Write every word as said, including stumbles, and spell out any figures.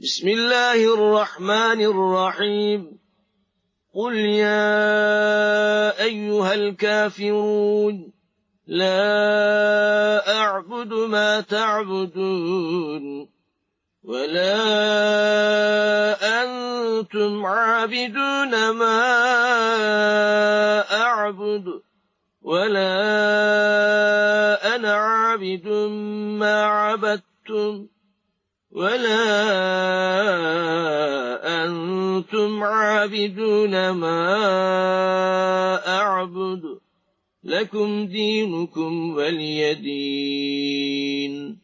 بسم الله الرحمن الرحيم قل يا أيها الكافرون لا أعبد ما تعبدون ولا أنتم عابدون ما أعبد ولا أنا عابد ما عبدتم ولا أنتم عابدون ما أعبد لكم دينكم ولي دين.